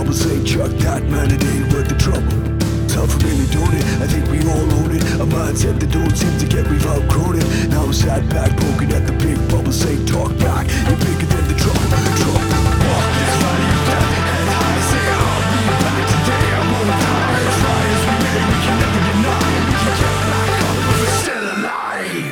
bubble, say chuck that man, it ain't worth the trouble. Tough really, don't it? I think we all own it. A mindset that don't seem to get, we've outgrown it. Now I'm sat back, poking at the big bubble, say talk back, you're bigger than the trouble. Walk this valley of death, head high, say I'll be back today. I won't die, as far as we may, we can never deny. We can get back up, but we're still alive.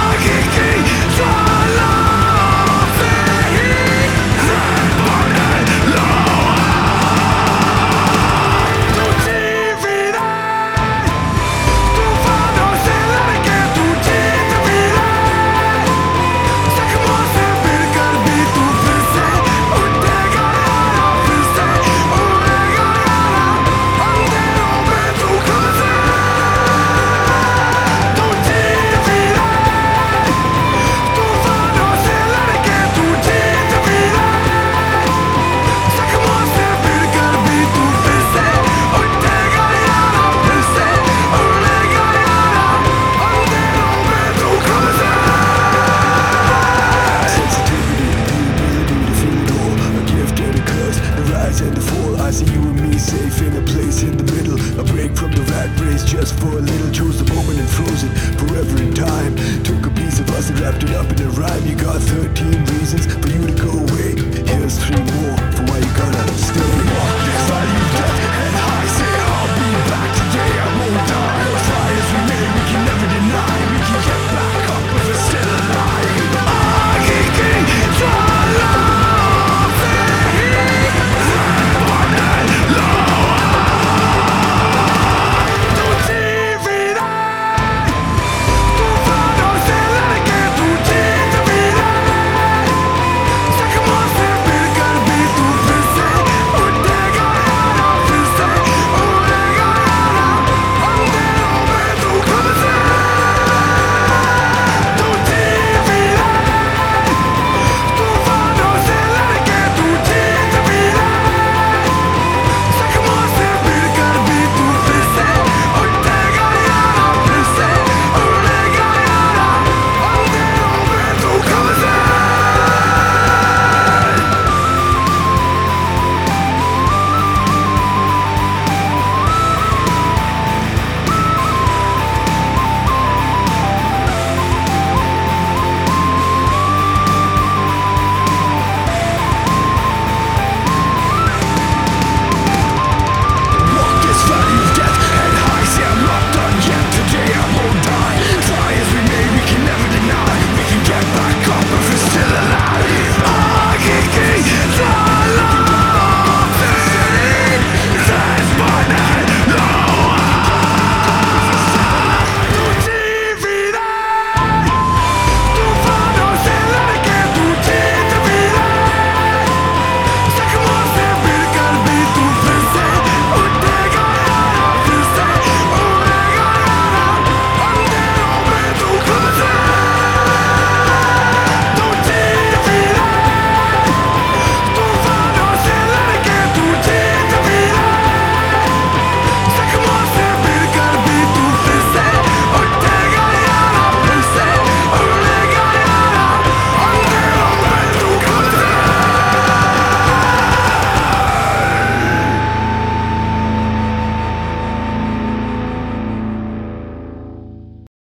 And the fall, I see you and me safe in a place in the middle. A break from the rat race just for a little. Chose the moment and froze it forever in time. Took a piece of us and wrapped it up in a rhyme. You got 13 reasons for you to go away.